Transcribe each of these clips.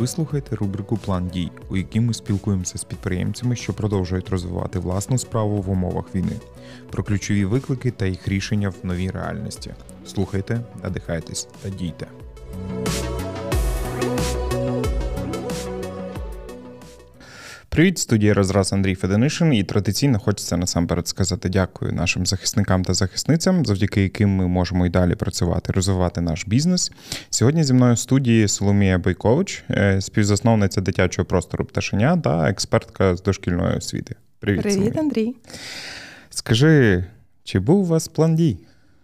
Ви слухаєте рубрику «План дій», у якій ми спілкуємося з підприємцями, що продовжують розвивати власну справу в умовах війни, про ключові виклики та їх рішення в новій реальності. Слухайте, надихайтесь та дійте. Привіт, студія «Розраз» Андрій Феденишин, і традиційно хочеться насамперед сказати дякую нашим захисникам та захисницям, завдяки яким ми можемо і далі працювати, розвивати наш бізнес. Сьогодні зі мною в студії Соломія Бойкович, співзасновниця дитячого простору «Пташеня» та експертка з дошкільної освіти. Привіт, Привіт, Андрій. Скажи, чи був у вас план дій?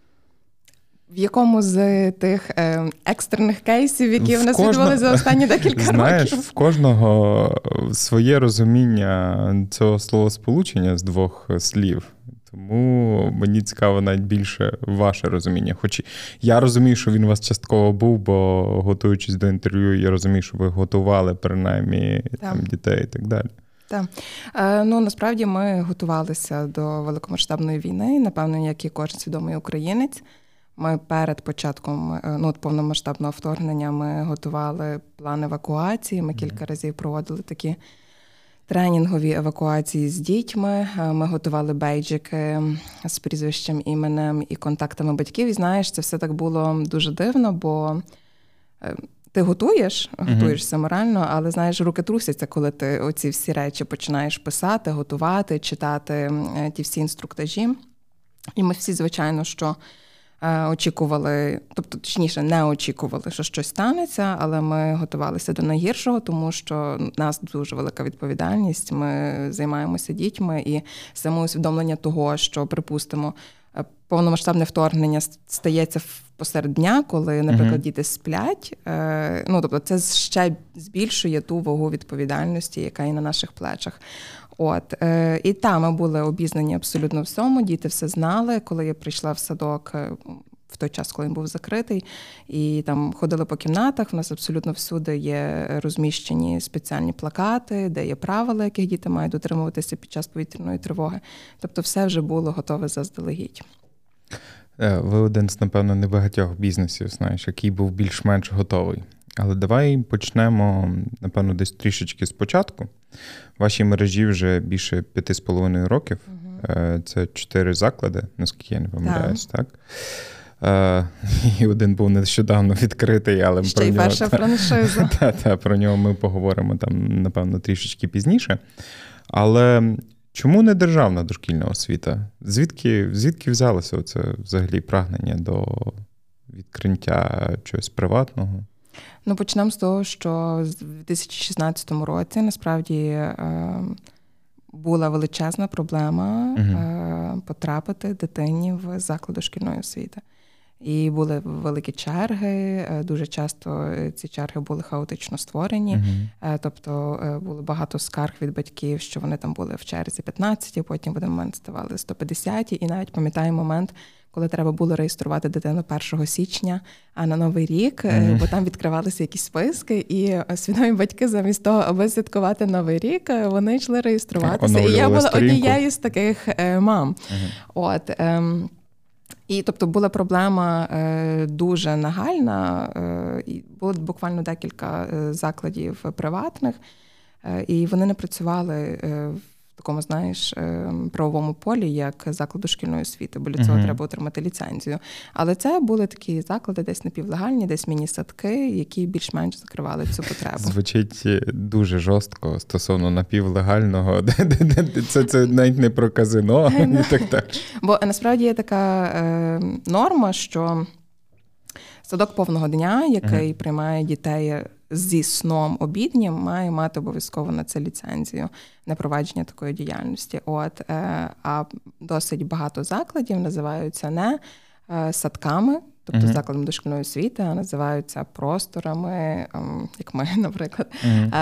В якому з тих екстрених кейсів, які в нас відбувалися за останні декілька років? Знаєш, в кожного своє розуміння цього словосполучення з двох слів. Тому мені цікаво навіть більше ваше розуміння. Хоч я розумію, що він у вас частково був, бо готуючись до інтерв'ю, я розумію, що ви готували принаймні там, дітей і так далі. Так. Насправді ми готувалися до великомасштабної війни, напевно, як і кожен свідомий українець. Ми перед початком повномасштабного вторгнення ми готували план евакуації. Ми кілька разів проводили такі тренінгові евакуації з дітьми. Ми готували бейджики з прізвищем, іменем і контактами батьків. І знаєш, це все так було дуже дивно, бо ти готуєшся морально, але, знаєш, руки трусяться, коли ти оці всі речі починаєш писати, готувати, читати ті всі інструктажі. І ми всі, звичайно, що очікували, тобто, точніше, не очікували, що щось станеться, але ми готувалися до найгіршого, тому що в нас дуже велика відповідальність, ми займаємося дітьми, і саме усвідомлення того, що, припустимо, повномасштабне вторгнення стається посеред дня, коли, наприклад, діти сплять, тобто це ще збільшує ту вагу відповідальності, яка є на наших плечах. І ми були обізнані абсолютно всьому, діти все знали. Коли я прийшла в садок в той час, коли він був закритий, і там ходили по кімнатах, в нас абсолютно всюди є розміщені спеціальні плакати, де є правила, яких діти мають дотримуватися під час повітряної тривоги. Тобто все вже було готове заздалегідь. Ви один з, напевно, небагатьох бізнесів, знаєш, який був більш-менш готовий. Але давай почнемо, напевно, десь трішечки спочатку. В вашій мережі вже більше 5,5 років. Це 4 заклади, наскільки я не помиляюсь, так? І один був нещодавно відкритий, але ще й перша франшиза. Про нього ми поговоримо там, напевно, трішечки пізніше. Але чому не державна дошкільна освіта? Звідки взялося оце взагалі прагнення до відкриття чогось приватного? Почнемо з того, що в 2016 році насправді була величезна проблема потрапити дитині в заклад дошкільної освіти. І були великі черги, дуже часто ці черги були хаотично створені, тобто було багато скарг від батьків, що вони там були в черзі 15, потім в один момент ставали 150, і навіть пам'ятаю момент, коли треба було реєструвати дитину 1 січня, а на Новий рік, бо там відкривалися якісь списки, і свідомі батьки замість того, аби святкувати Новий рік, вони йшли реєструватися. І я була однією з таких мам. І, тобто, була проблема дуже нагальна, і було буквально декілька закладів приватних, і вони не працювали в такому, знаєш, правовому полі, як заклад дошкільної освіти, бо для цього треба отримати ліцензію. Але це були такі заклади десь напівлегальні, десь міні-садки, які більш-менш закривали цю потребу. Звучить дуже жорстко стосовно напівлегального. Це навіть не про казино і так далі. Бо насправді є така норма, що садок повного дня, який приймає дітей зі сном обіднім, має мати обов'язково на це ліцензію на провадження такої діяльності. А досить багато закладів називаються не садками, тобто закладом дошкільної освіти, а називаються просторами, як ми, наприклад,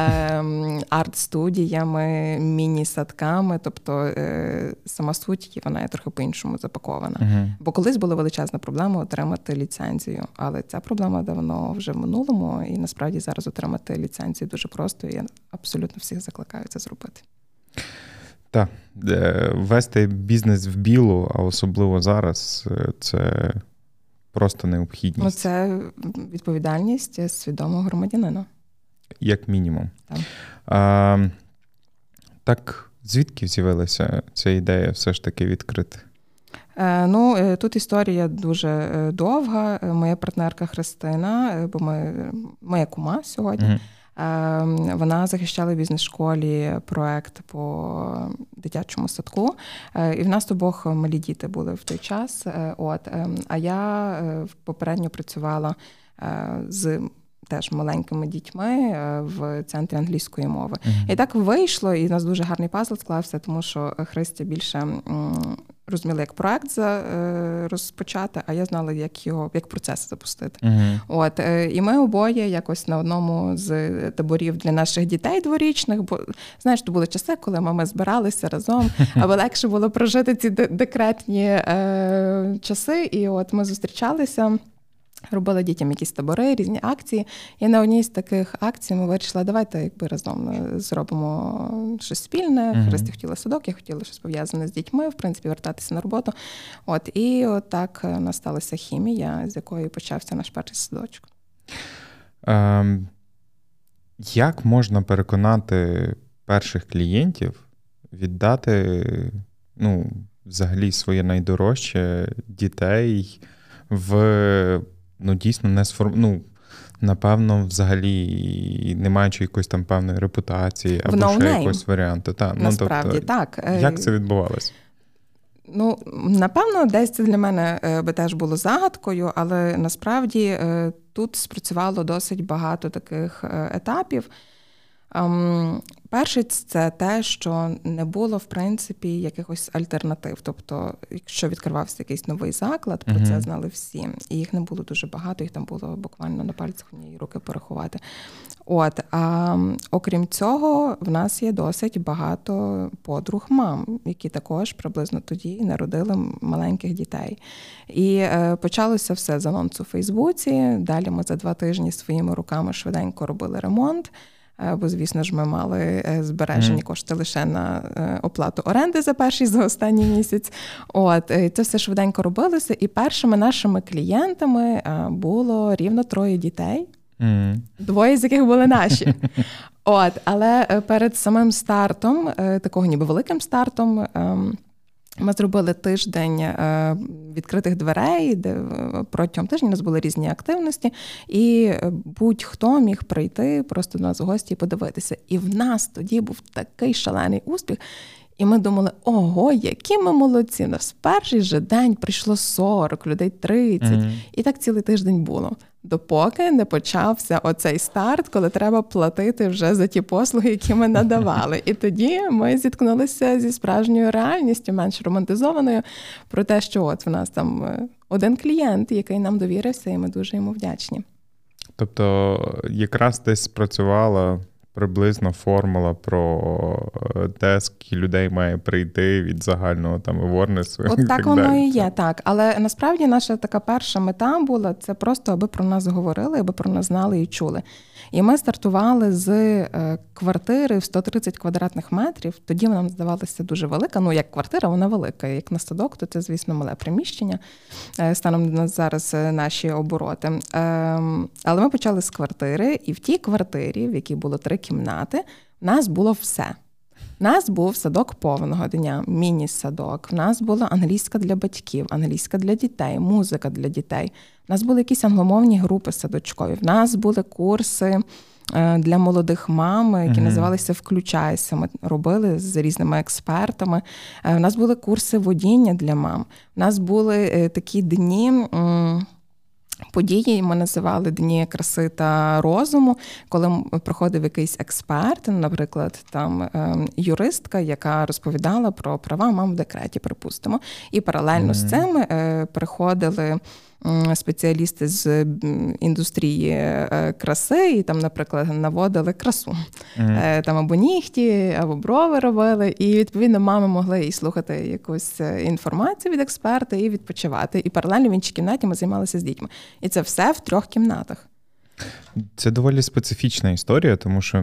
арт-студіями, міні-садками, тобто сама суть, вона є трохи по-іншому запакована. Бо колись була величезна проблема отримати ліцензію, але ця проблема давно вже в минулому, і насправді зараз отримати ліцензію дуже просто, і я абсолютно всіх закликаю це зробити. Так, вести бізнес в білу, а особливо зараз, це просто необхідність. Це відповідальність свідомого громадянина. Як мінімум. Так, звідки з'явилася ця ідея все ж таки відкрити? Тут історія дуже довга. Моя партнерка Христина, бо моя кума сьогодні, вона захищала в бізнес-школі проект по дитячому садку. І в нас обох малі діти були в той час. А я попередньо працювала з теж маленькими дітьми в центрі англійської мови. І так вийшло, і у нас дуже гарний пазл склався, тому що Христя більше розуміла, як проект розпочати, а я знала, як процес запустити. І ми обоє якось на одному з таборів для наших дітей дворічних, бо, знаєш, то були часи, коли ми збиралися разом, аби легше було прожити ці декретні часи, і от ми зустрічалися, робила дітям якісь табори, різні акції. І на одній з таких акцій ми вирішили, давайте разом зробимо щось спільне. Христя хотіла садок, я хотіла щось пов'язане з дітьми, в принципі, вертатися на роботу. І так у нас сталася хімія, з якої почався наш перший садочок. Як можна переконати перших клієнтів віддати, взагалі своє найдорожче дітей в дійсно напевно, взагалі, не маючи якоїсь там певної репутації або ще якогось варіанту. Насправді, так. Як це відбувалося? Напевно, десь це для мене би теж було загадкою, але насправді тут спрацювало досить багато таких етапів. Перше, це те, що не було, в принципі, якихось альтернатив. Тобто, якщо відкривався якийсь новий заклад, про це знали всі. І їх не було дуже багато, їх там було буквально на пальцях однієї руки порахувати. А окрім цього, в нас є досить багато подруг мам, які також приблизно тоді народили маленьких дітей. І почалося все з анонсу у Фейсбуці. Далі ми за 2 тижні своїми руками швиденько робили ремонт. Бо, звісно ж, ми мали збережені кошти лише на оплату оренди за останній місяць. Це все швиденько робилося. І першими нашими клієнтами було рівно 3 дітей. 2 з яких були наші. Але перед самим стартом, такого ніби великим стартом, ми зробили тиждень відкритих дверей, де протягом тижня у нас були різні активності, і будь-хто міг прийти просто до нас в гості і подивитися. І в нас тоді був такий шалений успіх, і ми думали, ого, які ми молодці, у нас в перший же день прийшло 40, людей 30, і так цілий тиждень було. Допоки не почався оцей старт, коли треба платити вже за ті послуги, які ми надавали. І тоді ми зіткнулися зі справжньою реальністю, менш романтизованою, про те, що от в нас там один клієнт, який нам довірився, і ми дуже йому вдячні. Тобто якраз десь спрацювала приблизно формула про те, скільки людей має прийти від загального там awareness. От так воно і є, так. Але насправді наша така перша мета була, це просто аби про нас говорили, аби про нас знали і чули. І ми стартували з квартири в 130 квадратних метрів. Тоді вона нам здавалася дуже велика. Як квартира, вона велика. Як на садок, то це, звісно, мале приміщення. Станом на зараз наші обороти. Але ми почали з квартири, і в тій квартирі, в якій було 3 кімнати, в нас було все. У нас був садок повного дня, міні-садок. В нас була англійська для батьків, англійська для дітей, музика для дітей. У нас були якісь англомовні групи садочкові. В нас були курси для молодих мам, які називалися «Включайся». Ми робили з різними експертами. У нас були курси водіння для мам. У нас були такі дні... Події ми називали Дні краси та розуму, коли проходив якийсь експерт, наприклад, там юристка, яка розповідала про права мам в декреті, припустимо. І паралельно з цим приходили спеціалісти з індустрії краси і там, наприклад, наводили красу. Там або нігті, або брови робили. І, відповідно, мами могли і слухати якусь інформацію від експерта і відпочивати. І паралельно в іншій кімнаті ми займалися з дітьми. І це все в 3 кімнатах. Це доволі специфічна історія, тому що,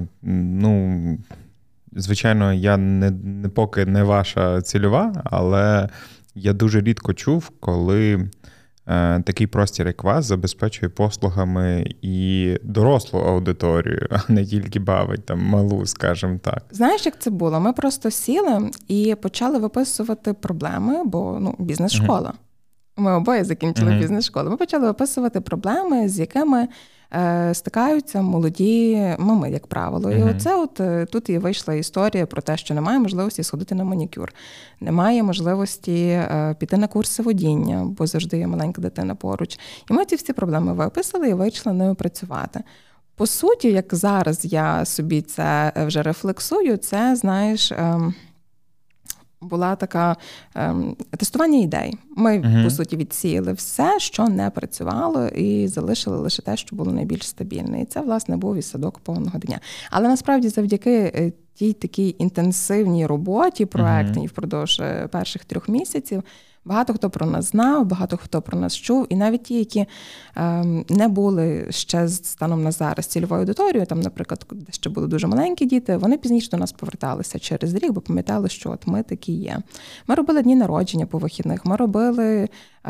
звичайно, я поки не ваша цільова, але я дуже рідко чув, коли такий простір, як вас, забезпечує послугами і дорослу аудиторію, а не тільки бавить там малу, скажімо так. Знаєш, як це було? Ми просто сіли і почали виписувати проблеми, бо бізнес-школа. Ми обоє закінчили бізнес-школу. Ми почали виписувати проблеми, з якими стикаються молоді мами, як правило. І оце тут і вийшла історія про те, що немає можливості сходити на манікюр, немає можливості піти на курси водіння, бо завжди є маленька дитина поруч. І ми ці всі проблеми виписали і вийшли ними працювати. По суті, як зараз я собі це вже рефлексую, це, знаєш, була така тестування ідей. Ми, по суті, відсіяли все, що не працювало, і залишили лише те, що було найбільш стабільне. І це, власне, був і садок повного дня. Але, насправді, завдяки тій такій інтенсивній роботі проектній впродовж перших 3 місяців, багато хто про нас знав, багато хто про нас чув, і навіть ті, які не були ще станом на зараз цільовою аудиторією, там, наприклад, де ще були дуже маленькі діти, вони пізніше до нас поверталися через рік, бо пам'ятали, що от ми такі є. Ми робили дні народження по вихідних, ми робили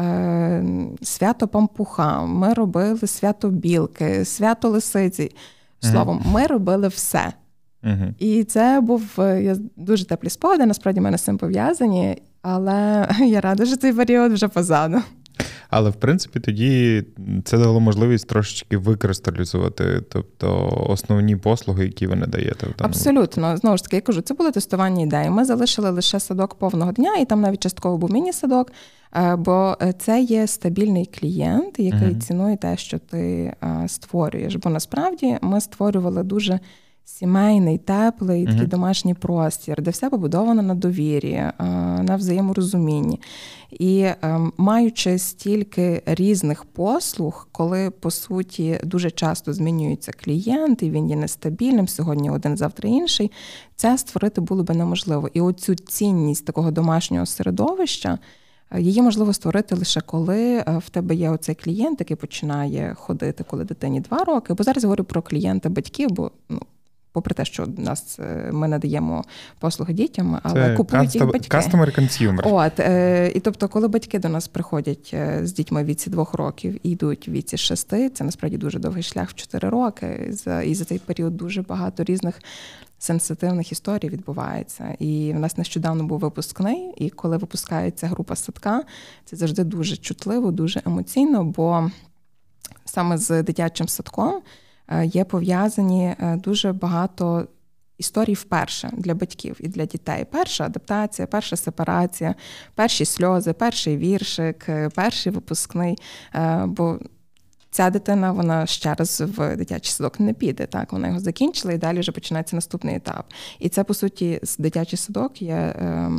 свято пампуха, ми робили свято білки, свято лисиці. Словом, ми робили все. І це я дуже теплі спогади, насправді, в мене з цим пов'язані, але я рада, що цей період вже позаду. Але, в принципі, тоді це дало можливість трошечки викристалізувати, тобто, основні послуги, які ви надаєте. Абсолютно. Знову ж таки, я кажу, це було тестування ідей. Ми залишили лише садок повного дня, і там навіть частково був міні-садок, бо це є стабільний клієнт, який цінує те, що ти створюєш. Бо, насправді, ми створювали дуже сімейний, теплий, такий домашній простір, де все побудовано на довірі, на взаєморозумінні. І маючи стільки різних послуг, коли, по суті, дуже часто змінюється клієнт, і він є нестабільним, сьогодні один, завтра інший, це створити було би неможливо. І оцю цінність такого домашнього середовища, її можливо створити лише коли в тебе є оцей клієнт, який починає ходити, коли дитині 2 роки. Бо зараз говорю про клієнта батьків, бо попри те, що ми надаємо послуги дітям, але це купують їх батьки. Customer consumer. І тобто, коли батьки до нас приходять з дітьми в віці 2 років і йдуть в віці 6, це насправді дуже довгий шлях в 4 роки. І за цей період дуже багато різних сенситивних історій відбувається. І в нас нещодавно був випускний, і коли випускається група садка, це завжди дуже чутливо, дуже емоційно, бо саме з дитячим садком є пов'язані дуже багато історій вперше для батьків і для дітей. Перша адаптація, перша сепарація, перші сльози, перший віршик, перший випускний. Бо ця дитина, вона ще раз в дитячий садок не піде. Так? Вона його закінчила, і далі вже починається наступний етап. І це, по суті, дитячий садок є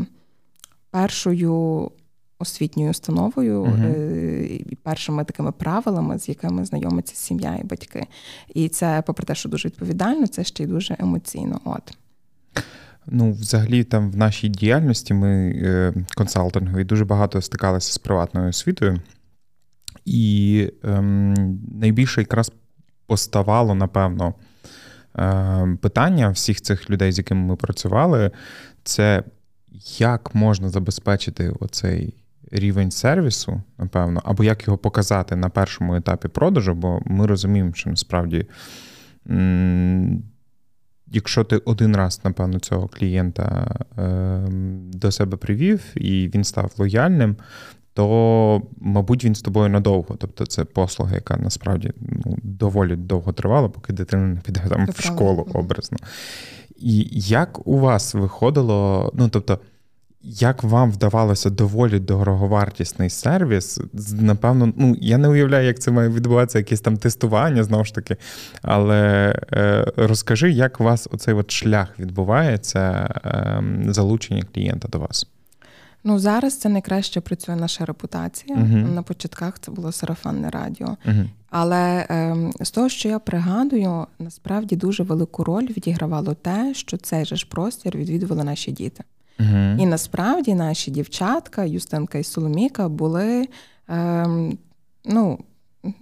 першою освітньою установою, і першими такими правилами, з якими знайомиться сім'я і батьки. І це, попри те, що дуже відповідально, це ще й дуже емоційно. Взагалі, там в нашій діяльності ми консалтингові дуже багато стикалися з приватною освітою. І найбільше якраз поставало, напевно, питання всіх цих людей, з якими ми працювали, це як можна забезпечити оцей рівень сервісу, напевно, або як його показати на першому етапі продажу, бо ми розуміємо, що насправді, якщо ти один раз, напевно, цього клієнта до себе привів і він став лояльним, то, мабуть, він з тобою надовго. Тобто це послуга, яка насправді доволі довго тривала, поки дитина не піде там в школу образно. І як у вас виходило, як вам вдавалося доволі дороговартісний сервіс? Напевно, я не уявляю, як це має відбуватися, якесь там тестування, знову ж таки. Але розкажи, як у вас оцей шлях відбувається, залучення клієнта до вас? Зараз це найкраще працює наша репутація. На початках це було сарафанне радіо. Але з того, що я пригадую, насправді дуже велику роль відігравало те, що цей же ж простір відвідували наші діти. І насправді наші дівчатка, Юстинка і Соломійка, були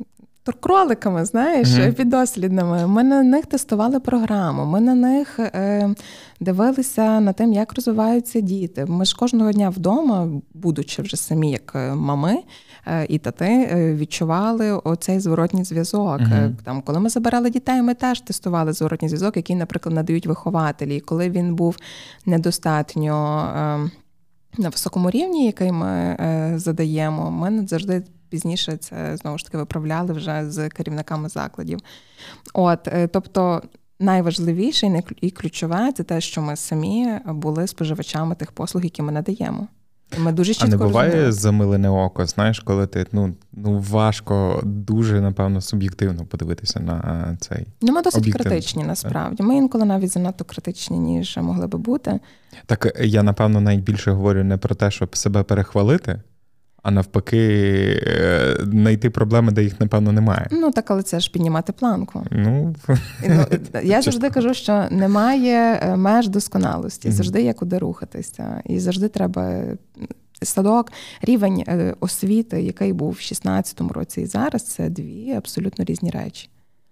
кроликами, знаєш, піддослідними. Ми на них тестували програму, ми на них дивилися на тим, як розвиваються діти. Ми ж кожного дня вдома, будучи вже самі як мами і тати, відчували оцей зворотній зв'язок. Там, коли ми забирали дітей, ми теж тестували зворотній зв'язок, який, наприклад, надають вихователі. І коли він був недостатньо на високому рівні, який ми задаємо, ми завжди пізніше це, знову ж таки, виправляли вже з керівниками закладів. Тобто, найважливіше і ключове – це те, що ми самі були споживачами тих послуг, які ми надаємо. Ми дуже чітко розуміємо. А не буває замилене око, знаєш, коли ти, важко, дуже, напевно, суб'єктивно подивитися на цей ми досить критичні, насправді. Ми інколи навіть занадто критичні, ніж могли би бути. Так, я, напевно, найбільше говорю не про те, щоб себе перехвалити, а навпаки, знайти проблеми, де їх, напевно, немає. Так, але це ж піднімати планку. Я завжди кажу, що немає меж досконалості. Завжди є куди рухатися. І завжди треба садок, рівень освіти, який був в 16-му році і зараз, це дві абсолютно різні речі.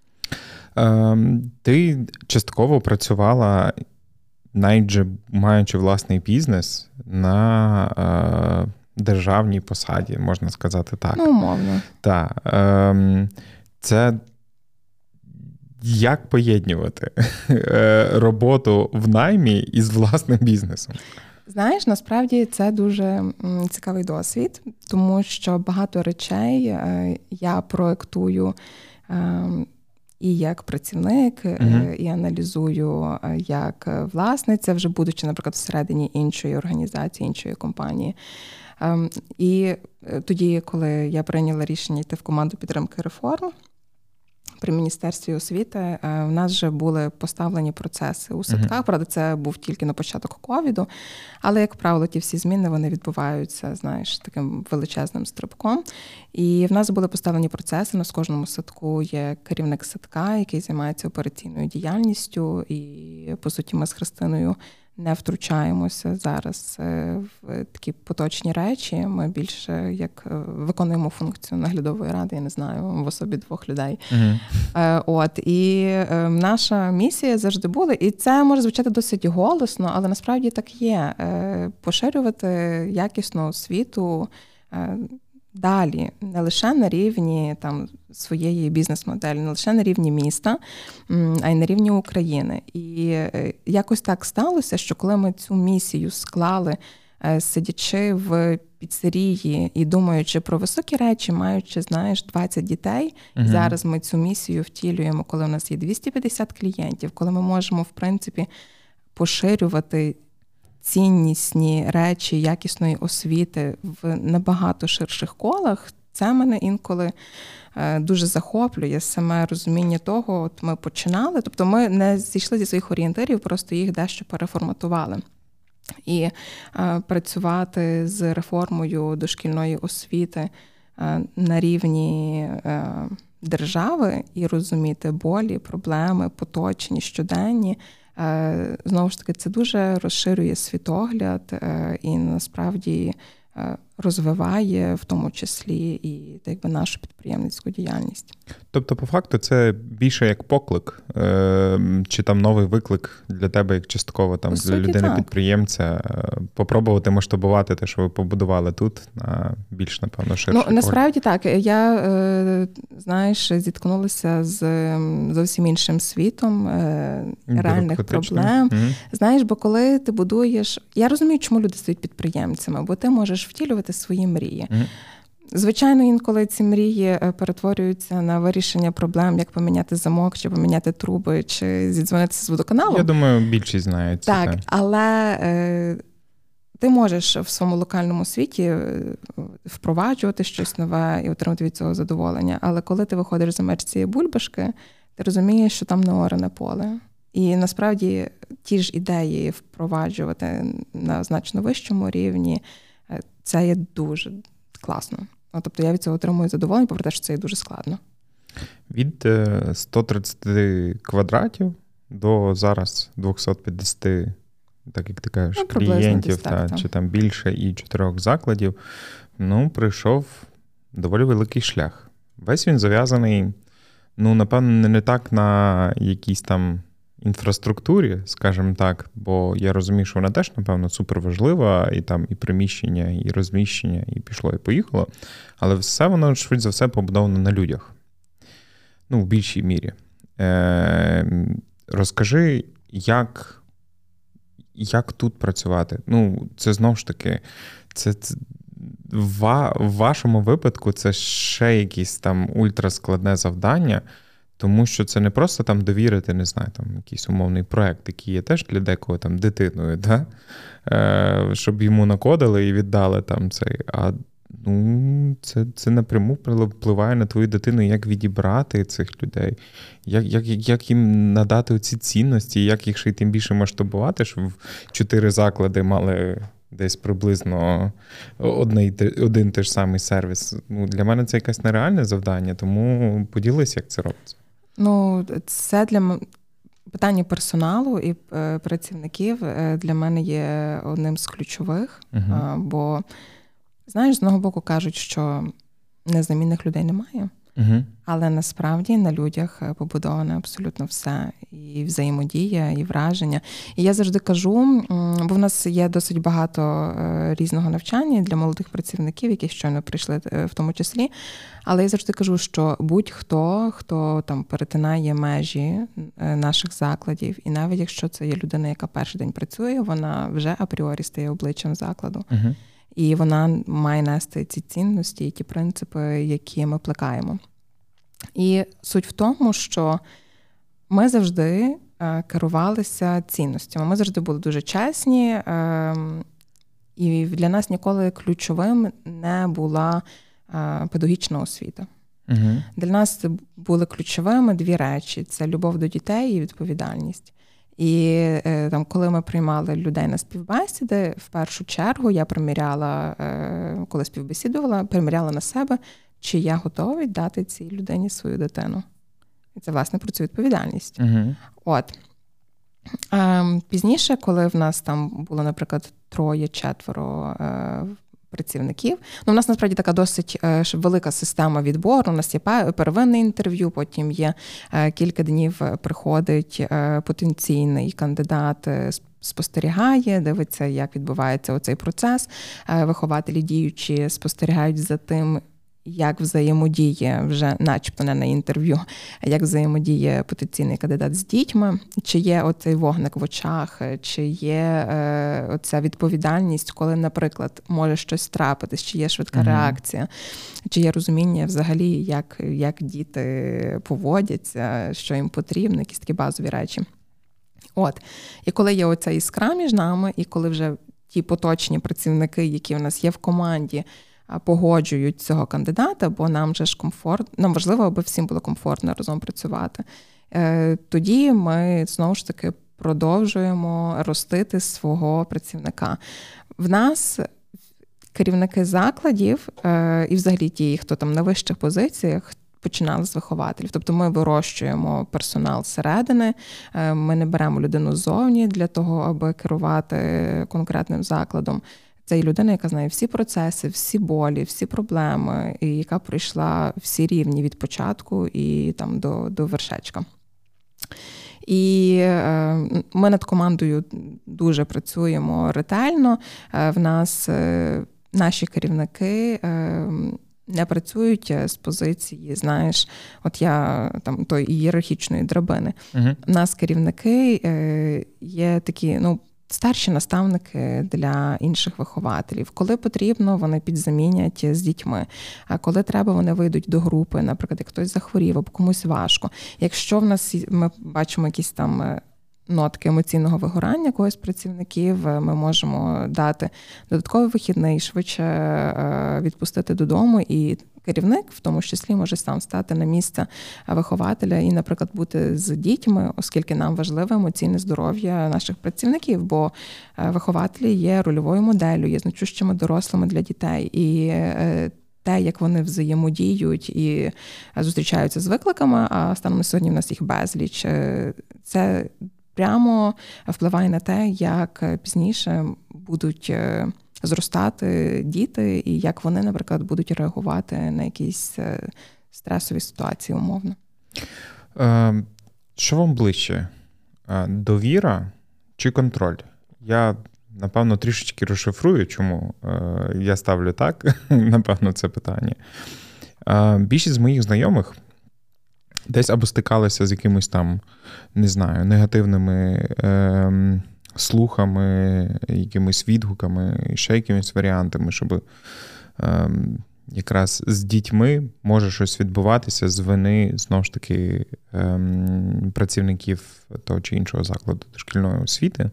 Ти частково працювала, навіть же маючи власний бізнес, на державній посаді, можна сказати так. Умовно. Так. Це як поєднувати роботу в наймі із власним бізнесом? Знаєш, насправді це дуже цікавий досвід, тому що багато речей я проектую і як працівник, і аналізую як власниця, вже будучи, наприклад, всередині іншої організації, іншої компанії. І тоді, коли я прийняла рішення йти в команду підтримки реформ при Міністерстві освіти, в нас вже були поставлені процеси у садках. Правда, це був тільки на початок ковіду, але, як правило, ті всі зміни, вони відбуваються, знаєш, таким величезним стрибком. І в нас були поставлені процеси, у нас в кожному садку є керівник садка, який займається операційною діяльністю, і, по суті, ми з Христиною не втручаємося зараз в такі поточні речі. Ми більше як виконуємо функцію наглядової ради, я не знаю, в особі 2 людей. І наша місія завжди була, і це може звучати досить голосно, але насправді так є. Поширювати якісну освіту далі, не лише на рівні своєї бізнес-моделі, не лише на рівні міста, а й на рівні України. І якось так сталося, що коли ми цю місію склали, сидячи в піцерії і думаючи про високі речі, маючи, 20 дітей, зараз ми цю місію втілюємо, коли у нас є 250 клієнтів, коли ми можемо, в принципі, поширювати ціннісні речі якісної освіти в набагато ширших колах, це мене інколи дуже захоплює, саме розуміння того, ми починали, тобто ми не зійшли зі своїх орієнтирів, просто їх дещо переформатували. І працювати з реформою дошкільної освіти на рівні держави і розуміти болі, проблеми, поточні, щоденні, знову ж таки, це дуже розширює світогляд і насправді розвиває в тому числі і нашу підприємницьку діяльність. Тобто, по факту, це більше як поклик, чи новий виклик для тебе, як частково для людини-підприємця, попробувати масштабувати те, що ви побудували тут, на більш, напевно, ширший погляд? Насправді так. Я, зіткнулася з зовсім іншим світом реальних проблем. Бо коли ти будуєш... Я розумію, чому люди стають підприємцями, бо ти можеш втілювати свої мрії. Звичайно, інколи ці мрії перетворюються на вирішення проблем, як поміняти замок, чи поміняти труби, чи зідзвонитися з водоканалом. Я думаю, більшість знають це. Так, але ти можеш в своєму локальному світі впроваджувати щось нове і отримати від цього задоволення. Але коли ти виходиш за меж цієї бульбашки, ти розумієш, що там не оране поле. І насправді ті ж ідеї впроваджувати на значно вищому рівні, це є дуже класно. Тобто я від цього отримую задоволення, попри те, що це є дуже складно. Від 130 квадратів до зараз 250, так як ти кажеш, клієнтів, чи там більше, і 4 закладів, пройшов доволі великий шлях. Весь він зав'язаний, напевно, не так на якійсь там інфраструктурі, скажімо так, бо я розумію, що вона теж, напевно, суперважлива, і там і приміщення, і розміщення, і пішло, і поїхало. Але все воно, швидше за все, побудовано на людях. В більшій мірі. Розкажи, як тут працювати? Це знову ж таки, це в вашому випадку це ще якесь там ультраскладне завдання, тому що це не просто там довірити, не знаю, там якийсь умовний проект, який є теж для декого там дитиною, да? Щоб йому накодили і віддали там цей. А це напряму впливає на твою дитину, як відібрати цих людей, як їм надати оці цінності, як їх ще й тим більше масштабувати, щоб 4 заклади мали десь приблизно один той ж самий сервіс. Для мене це якесь нереальне завдання, тому поділись, як це робиться. Це для питання персоналу і працівників для мене є одним з ключових, бо, знаєш, з одного боку кажуть, що незамінних людей немає, але насправді на людях побудоване абсолютно все. І взаємодія, і враження. І я завжди кажу, бо в нас є досить багато різного навчання для молодих працівників, які щойно прийшли в тому числі, але я завжди кажу, що будь-хто там перетинає межі наших закладів, і навіть якщо це є людина, яка перший день працює, вона вже апріорі стає обличчям закладу. І вона має нести ці цінності і ті принципи, які ми плекаємо. І суть в тому, що ми завжди керувалися цінностями. Ми завжди були дуже чесні, і для нас ніколи ключовим не була педагогічна освіта. Для нас були ключовими 2 речі – це любов до дітей і відповідальність. І там, коли ми приймали людей на співбесіди, в першу чергу я приміряла, коли співбесідувала, приміряла на себе, чи я готовий дати цій людині свою дитину. І це, власне, про цю відповідальність. От. Пізніше, коли в нас там було, наприклад, 3-4 працівників, в нас, насправді, така досить велика система відбору. У нас є первинне інтерв'ю, потім є кілька днів приходить потенційний кандидат, спостерігає, дивиться, як відбувається оцей процес. Вихователі діючі спостерігають за тим, як взаємодіє вже, начебто не на інтерв'ю, як взаємодіє потенційний кандидат з дітьми, чи є оцей вогник в очах, чи є оця відповідальність, коли, наприклад, може щось трапитись, чи є швидка реакція, чи є розуміння взагалі, як діти поводяться, що їм потрібно, якісь такі базові речі. От. І коли є оця іскра між нами, і коли вже ті поточні працівники, які в нас є в команді, погоджують цього кандидата, бо нам же ж нам важливо, аби всім було комфортно разом працювати. Тоді ми, знову ж таки, продовжуємо ростити свого працівника. В нас керівники закладів і взагалі ті, хто там на вищих позиціях, починали з вихователів. Тобто ми вирощуємо персонал зсередини, ми не беремо людину ззовні для того, аби керувати конкретним закладом. Це і людина, яка знає всі процеси, всі болі, всі проблеми, і яка пройшла всі рівні від початку і там до вершечка. І ми над командою дуже працюємо ретельно. В нас наші керівники не працюють з позиції, знаєш, от я там тої ієрархічної драбини. У нас керівники є такі, старші наставники для інших вихователів. Коли потрібно, вони підзамінять з дітьми. А коли треба, вони вийдуть до групи, наприклад, як хтось захворів або комусь важко. Якщо ми бачимо якісь там нотки емоційного вигорання когось з працівників, ми можемо дати додатковий вихідний, швидше відпустити додому, і керівник, в тому числі, може сам стати на місце вихователя і, наприклад, бути з дітьми, оскільки нам важливе емоційне здоров'я наших працівників, бо вихователі є рольовою моделлю, є значущими дорослими для дітей. І те, як вони взаємодіють і зустрічаються з викликами, а станом на сьогодні в нас їх безліч, це прямо впливає на те, як пізніше будуть зростати діти і як вони, наприклад, будуть реагувати на якісь стресові ситуації умовно. Що вам ближче? Довіра чи контроль? Я, напевно, трішечки розшифрую, чому я ставлю так, напевно, це питання. Більшість з моїх знайомих десь або стикалися з якимось там, не знаю, негативними слухами, якимись відгуками, ще якимись варіантами, щоб якраз з дітьми може щось відбуватися з вини, знову ж таки, працівників того чи іншого закладу дошкільної освіти.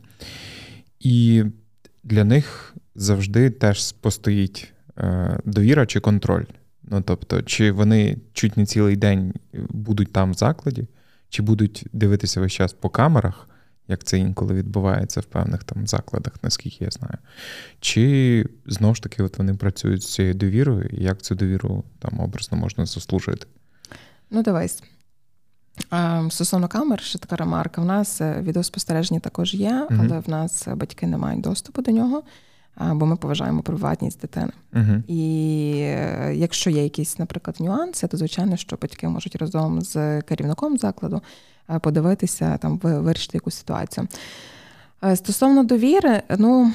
І для них завжди теж постоїть довіра чи контроль. Ну, тобто, чи вони чуть не цілий день будуть там в закладі, чи будуть дивитися весь час по камерах, як це інколи відбувається в певних там закладах, наскільки я знаю. Чи, знову ж таки, от вони працюють з цією довірою, і як цю довіру там образно можна заслужити? Ну, дивись. Стосовно камер, ще така ремарка. В нас відеоспостереження також є, але в нас батьки не мають доступу до нього, бо ми поважаємо приватність дитини. І якщо є якісь, наприклад, нюанси, то, звичайно, що батьки можуть разом з керівником закладу подивитися, там, вирішити якусь ситуацію. Стосовно довіри, ну,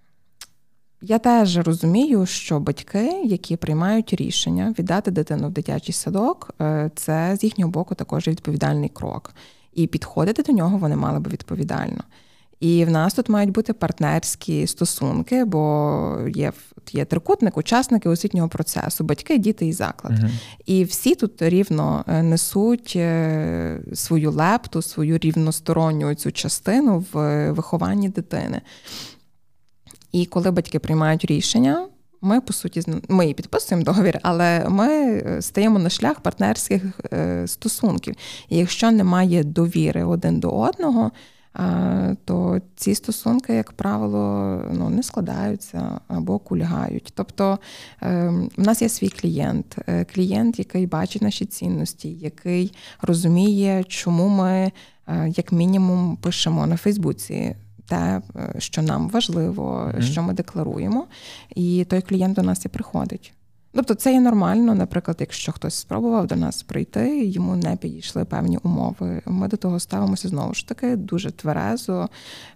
я теж розумію, що батьки, які приймають рішення віддати дитину в дитячий садок, це з їхнього боку також відповідальний крок. І підходити до нього вони мали би відповідально. І в нас тут мають бути партнерські стосунки, бо є трикутник, учасники освітнього процесу, батьки, діти і заклад. І всі тут рівно несуть свою лепту, свою рівносторонню цю частину в вихованні дитини. І коли батьки приймають рішення, ми, по суті, ми підписуємо договір, але ми стаємо на шлях партнерських стосунків. І якщо немає довіри один до одного, то ці стосунки, як правило, не складаються або кульгають. Тобто в нас є свій клієнт, який бачить наші цінності, який розуміє, чому ми, як мінімум, пишемо на Фейсбуці те, що нам важливо, що ми декларуємо, і той клієнт до нас і приходить. Тобто це є нормально, наприклад, якщо хтось спробував до нас прийти, йому не підійшли певні умови. Ми до того ставимося, знову ж таки, дуже тверезо,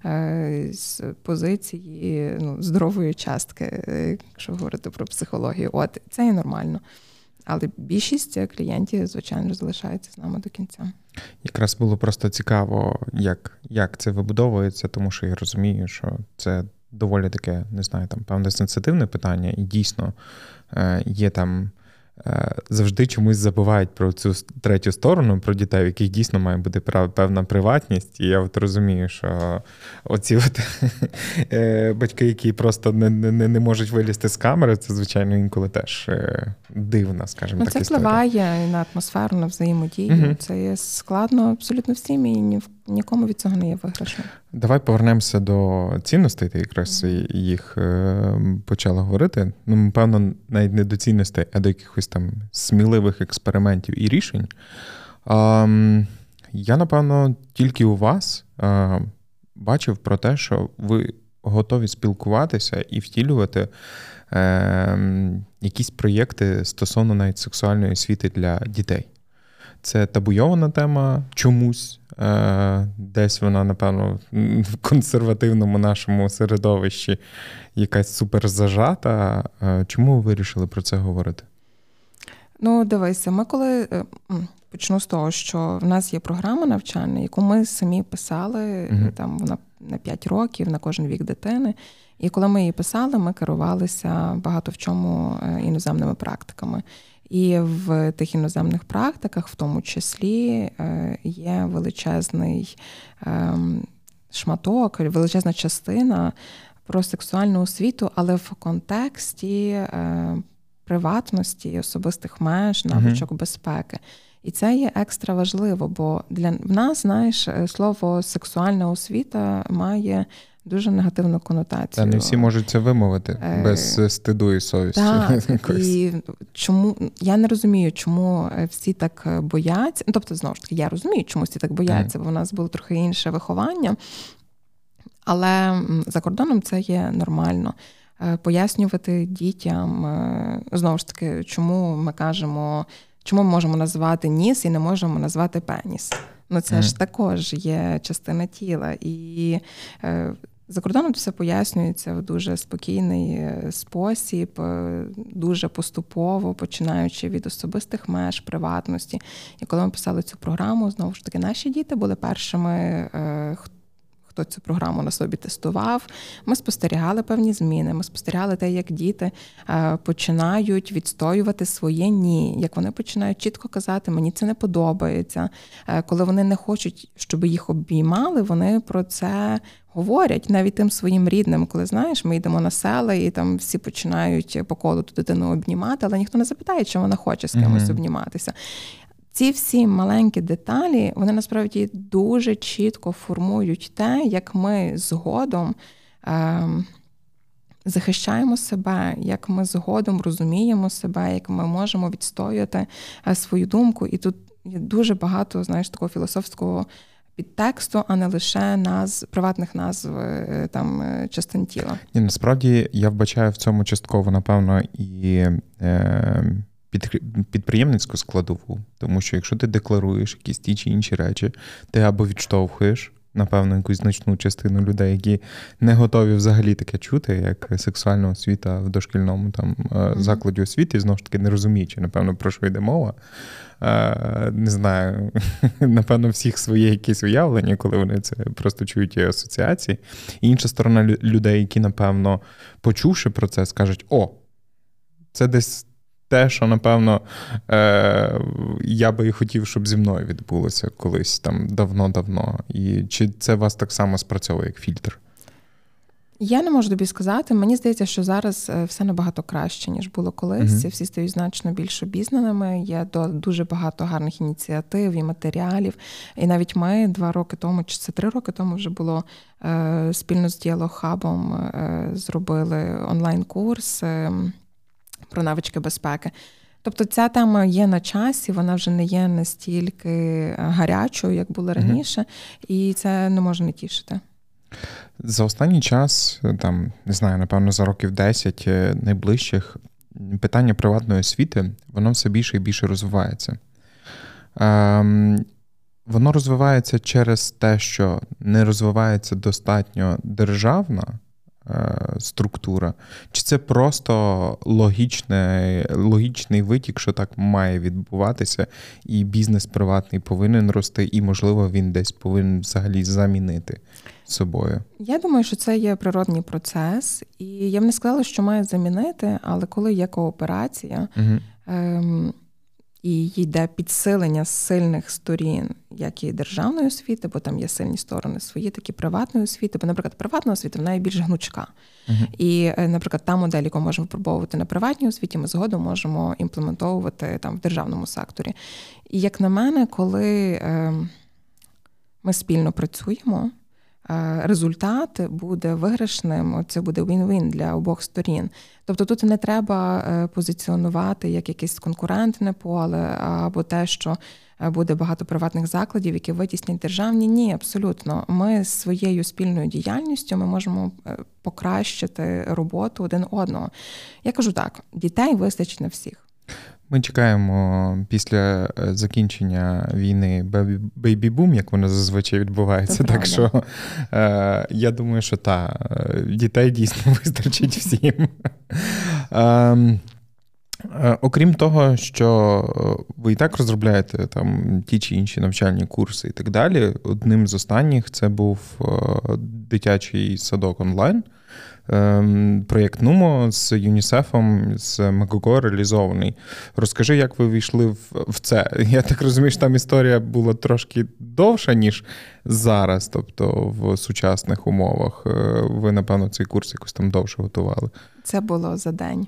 з позиції здорової частки, якщо говорити про психологію. От, це є нормально. Але більшість клієнтів, звичайно, залишається з нами до кінця. Якраз було просто цікаво, як це вибудовується, тому що я розумію, що це доволі таке, не знаю, там певне сенситивне питання, і дійсно є там завжди чомусь забувають про цю третю сторону, про дітей, в яких дійсно має бути певна приватність. І я от розумію, що оці батьки, які просто не можуть вилізти з камери, це, звичайно, інколи теж дивна, скажімо так, історія. Це впливає на атмосферу, на взаємодію. Це є складно абсолютно всім, і нікому від цього не є виграшно. Давай повернемося до цінностей, ти якраз їх почала говорити. Ну, певно, навіть не до цінностей, а до якихось там сміливих експериментів і рішень. Я, напевно, тільки у вас бачив про те, що ви готові спілкуватися і втілювати якісь проєкти стосовно навіть сексуальної освіти для дітей. Це табуйована тема чомусь. Десь вона, напевно, в консервативному нашому середовищі якась супер зажата. Чому ви вирішили про це говорити? Ну, дивися, ми коли... Почну з того, що в нас є програма навчальна, яку ми самі писали, там вона на 5 років, на кожен вік дитини. І коли ми її писали, ми керувалися багато в чому іноземними практиками. І в тих іноземних практиках, в тому числі, є величезний шматок, величезна частина про сексуальну освіту, але в контексті приватності, особистих меж, навичок безпеки. І це є екстра важливо, бо в нас, знаєш, слово «сексуальна освіта» має дуже негативну конотацію. Та не всі можуть це вимовити без стиду і совісті. Так, і чому, я не розумію, чому всі так бояться. Тобто, знову ж таки, я розумію, чому всі так бояться, бо в нас було трохи інше виховання. Але за кордоном це є нормально. Пояснювати дітям, знову ж таки, чому ми кажемо, чому ми можемо назвати ніс і не можемо назвати пеніс? Ну, це ж також є частина тіла. І за кордоном все пояснюється в дуже спокійний спосіб, дуже поступово, починаючи від особистих меж, приватності. І коли ми писали цю програму, знову ж таки, наші діти були першими, хто цю програму на собі тестував. Ми спостерігали певні зміни, ми спостерігали те, як діти починають відстоювати своє «ні», як вони починають чітко казати «мені це не подобається». Коли вони не хочуть, щоб їх обіймали, вони про це говорять навіть тим своїм рідним. Коли, знаєш, ми йдемо на села, і там всі починають по колу ту дитину обнімати, але ніхто не запитає, чи вона хоче з кимось обніматися. Ці всі маленькі деталі, вони насправді дуже чітко формують те, як ми згодом захищаємо себе, як ми згодом розуміємо себе, як ми можемо відстояти свою думку. І тут є дуже багато, знаєш, такого філософського підтексту, а не лише приватних назв там частин тіла. І насправді я вбачаю в цьому частково, напевно, і підприємницьку складову. Тому що якщо ти декларуєш якісь ті чи інші речі, ти або відштовхуєш, напевно, якусь значну частину людей, які не готові взагалі таке чути, як сексуальна освіта в дошкільному там закладі освіти, знову ж таки не розуміючи, напевно, про що йде мова. Не знаю, напевно, всіх своє якесь уявлення, коли вони це просто чують і асоціації. І інша сторона людей, які, напевно, почувши про це, скажуть, це десь те, що, напевно, я би і хотів, щоб зі мною відбулося колись там давно-давно. І чи це вас так само спрацьовує, як фільтр? Я не можу тобі сказати. Мені здається, що зараз все набагато краще, ніж було колись. Всі стають значно більш обізнаними. Є дуже багато гарних ініціатив і матеріалів. І навіть ми 2 роки тому, чи це 3 роки тому вже було, спільно з Діалог-хабом зробили онлайн-курс про навички безпеки. Тобто ця тема є на часі, вона вже не є настільки гарячою, як було раніше, і це не може не тішити. За останній час, там, не знаю, напевно, за років 10 найближчих, питання приватної освіти, воно все більше і більше розвивається. Воно розвивається через те, що не розвивається достатньо державна структура, чи це просто логічний витік, що так має відбуватися, і бізнес приватний повинен рости, і, можливо, він десь повинен взагалі замінити собою? Я думаю, що це є природний процес, і я б не сказала, що має замінити, але коли є кооперація, і йде підсилення сильних сторін, як і державної освіти, бо там є сильні сторони свої, так і приватної освіти. Бо, наприклад, приватна освіта, вона є більш гнучка. І, наприклад, та модель, яку можемо випробовувати на приватній освіті, ми згодом можемо імплементовувати там в державному секторі. І, як на мене, коли ми спільно працюємо, результат буде виграшним, це буде win-win для обох сторін. Тобто тут не треба позиціонувати як якесь конкурентне поле або те, що буде багато приватних закладів, які витіснять державні. Ні, абсолютно. Ми своєю спільною діяльністю ми можемо покращити роботу один одного. Я кажу так, дітей вистачить на всіх. Ми чекаємо після закінчення війни бейбі-бум, як воно зазвичай відбувається. Це так правда. Що я думаю, що дітей дійсно вистачить всім. Окрім того, що ви і так розробляєте там ті чи інші навчальні курси і так далі, одним з останніх це був дитячий садок онлайн, проєкт Нумо з ЮНІСЕФом, з Мегого реалізований. Розкажи, як ви війшли в це? Я так розумію, що там історія була трошки довша, ніж зараз, тобто в сучасних умовах. Ви, напевно, цей курс якось там довше готували. Це було за день.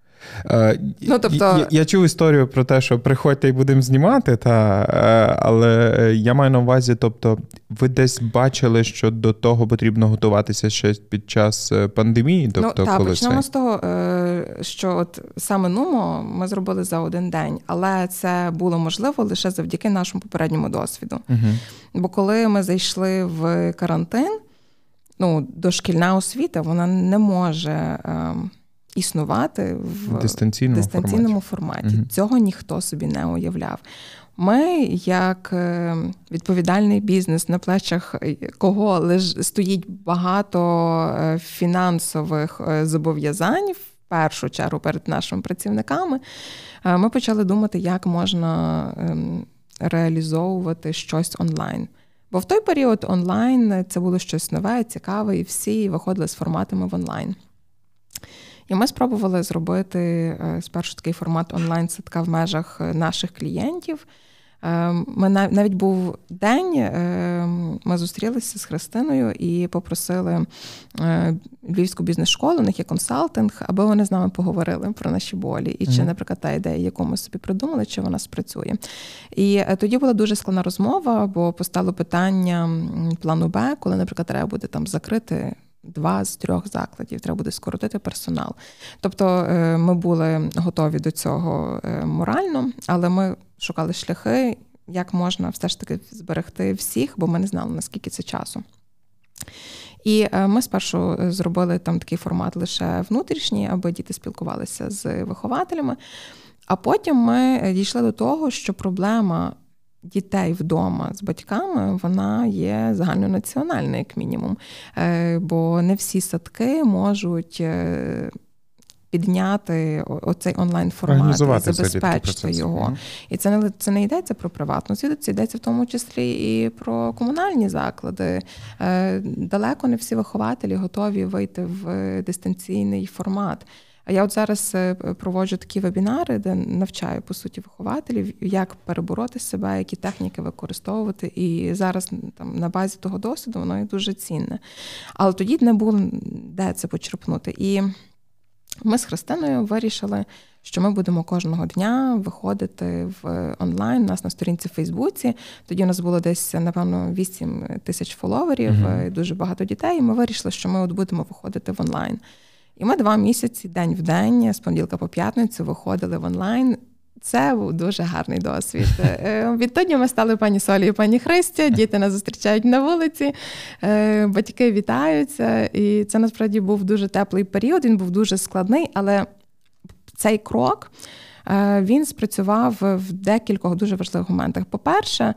Я чув історію про те, що приходьте і будемо знімати, але я маю на увазі, тобто ви десь бачили, що до того потрібно готуватися ще під час пандемії? Тобто, почнемо з того, що от саме Нумо ми зробили за один день, але це було можливо лише завдяки нашому попередньому досвіду. Бо коли ми зайшли в карантин, дошкільна освіта, вона не може існувати в дистанційному форматі. Угу. Цього ніхто собі не уявляв. Ми, як відповідальний бізнес, на плечах кого стоїть багато фінансових зобов'язань, в першу чергу перед нашими працівниками, ми почали думати, як можна реалізовувати щось онлайн. Бо в той період онлайн – це було щось нове, цікаве, і всі виходили з форматами в онлайн. І ми спробували зробити спершу такий формат онлайн-садка в межах наших клієнтів. Ми навіть був день, ми зустрілися з Христиною і попросили Львівську бізнес-школу, у них є консалтинг, аби вони з нами поговорили про наші болі. І чи, наприклад, та ідея, яку ми собі придумали, чи вона спрацює. І тоді була дуже складна розмова, бо постало питання плану Б, коли, наприклад, треба буде там закрити 2 з 3 закладів, треба буде скоротити персонал. Тобто ми були готові до цього морально, але ми шукали шляхи, як можна все ж таки зберегти всіх, бо ми не знали, наскільки це часу. І ми спершу зробили там такий формат лише внутрішній, аби діти спілкувалися з вихователями, а потім ми дійшли до того, що проблема дітей вдома з батьками, вона є загальнонаціональна, як мінімум. Бо не всі садки можуть підняти оцей онлайн-формат і забезпечити його. І це не йдеться про приватну освіту, це йдеться в тому числі і про комунальні заклади. Далеко не всі вихователі готові вийти в дистанційний формат. А я от зараз проводжу такі вебінари, де навчаю, по суті, вихователів, як перебороти себе, які техніки використовувати. І зараз там, на базі того досвіду воно є дуже цінне. Але тоді не було де це почерпнути. І ми з Христиною вирішили, що ми будемо кожного дня виходити в онлайн, у нас на сторінці в Фейсбуці. Тоді у нас було десь, напевно, 8 тисяч фоловерів, дуже багато дітей. І ми вирішили, що ми от будемо виходити в онлайн. І ми 2 місяці, день в день, з понеділка по п'ятницю, виходили в онлайн. Це був дуже гарний досвід. Відтоді ми стали пані Солі і пані Христя, діти нас зустрічають на вулиці, батьки вітаються. І це, насправді, був дуже теплий період, він був дуже складний, але цей крок, він спрацював в декількох дуже важливих моментах. По-перше,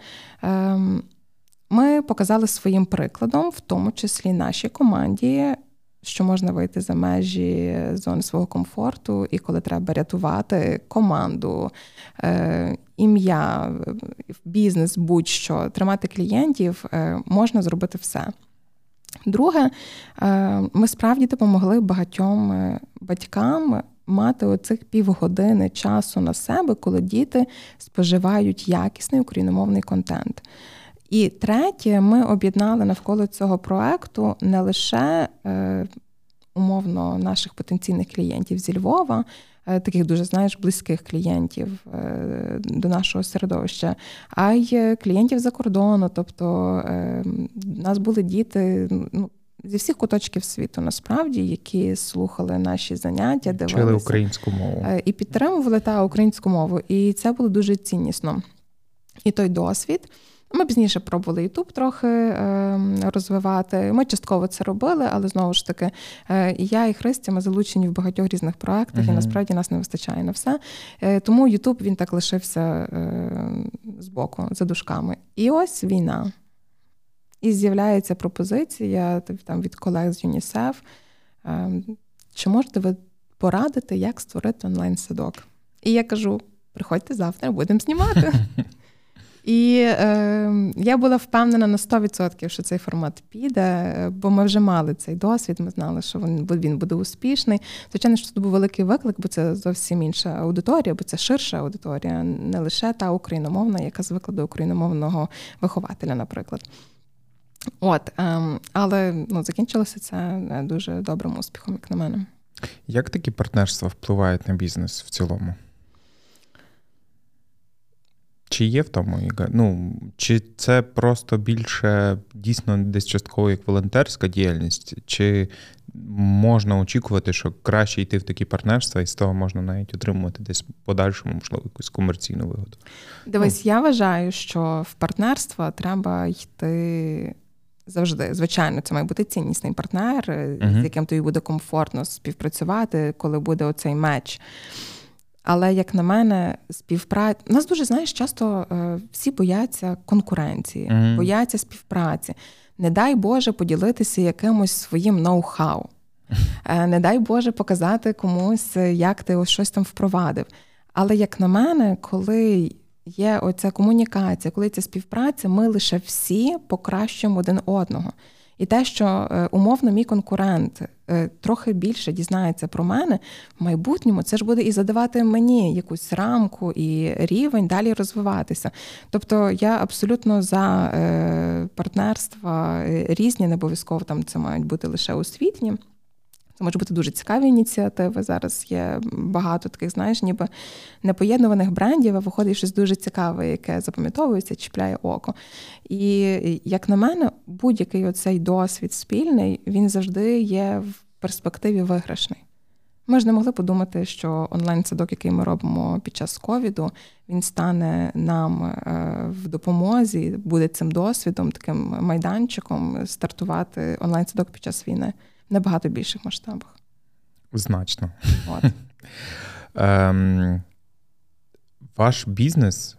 ми показали своїм прикладом, в тому числі нашій команді, що можна вийти за межі зони свого комфорту, і коли треба рятувати команду, ім'я, бізнес, будь-що, тримати клієнтів, можна зробити все. Друге, ми справді допомогли багатьом батькам мати оцих півгодини часу на себе, коли діти споживають якісний україномовний контент. І третє, ми об'єднали навколо цього проекту не лише умовно наших потенційних клієнтів зі Львова, таких дуже, близьких клієнтів до нашого середовища, а й клієнтів за кордону. Тобто у нас були діти зі всіх куточків світу, насправді, які слухали наші заняття, дивилися. Вчили українську мову. І підтримували українську мову. І це було дуже ціннісно. І той досвід. Ми пізніше пробували YouTube трохи розвивати. Ми частково це робили, але знову ж таки, і я, і Христя, ми залучені в багатьох різних проєктах, і насправді нас не вистачає на все. Тому YouTube, він так лишився збоку, за дужками. І ось війна. І з'являється пропозиція там, від колег з ЮНІСЕФ. Чи можете ви порадити, як створити онлайн-садок? І я кажу, приходьте завтра, будемо знімати. І я була впевнена на 100%, що цей формат піде, бо ми вже мали цей досвід, ми знали, що він буде успішний. Звичайно, що це був великий виклик, бо це зовсім інша аудиторія, бо це ширша аудиторія, не лише та україномовна, яка звикла до україномовного вихователя, наприклад. Але закінчилося це дуже добрим успіхом, як на мене. Як такі партнерства впливають на бізнес в цілому? Чи є в тому? Чи це просто більше дійсно десь частково як волонтерська діяльність? Чи можна очікувати, що краще йти в такі партнерства і з того можна навіть отримувати десь подальшому, можливо, якусь комерційну вигоду? Дивись, я вважаю, що в партнерства треба йти завжди, звичайно, це має бути ціннісний партнер, з яким тобі буде комфортно співпрацювати, коли буде оцей меч. Але, як на мене, співпраця... Нас дуже, знаєш, часто всі бояться конкуренції, бояться співпраці. Не дай Боже поділитися якимось своїм ноу-хау. Не дай Боже показати комусь, як ти ось щось там впровадив. Але, як на мене, коли є оця комунікація, коли ця співпраця, ми лише всі покращуємо один одного. І те, що умовно мій конкурент трохи більше дізнається про мене, в майбутньому це ж буде і задавати мені якусь рамку і рівень далі розвиватися. Тобто я абсолютно за партнерства різні, не обов'язково там це мають бути лише освітні. Це можуть бути дуже цікаві ініціативи. Зараз є багато таких, знаєш, ніби непоєднуваних брендів, а виходить щось дуже цікаве, яке запам'ятовується, чіпляє око. І, як на мене, будь-який оцей досвід спільний, він завжди є в перспективі виграшний. Ми ж не могли подумати, що онлайн-садок, який ми робимо під час ковіду, він стане нам в допомозі, буде цим досвідом, таким майданчиком стартувати онлайн-садок під час війни. Набагато більших масштабах. Значно. От. Ваш бізнес,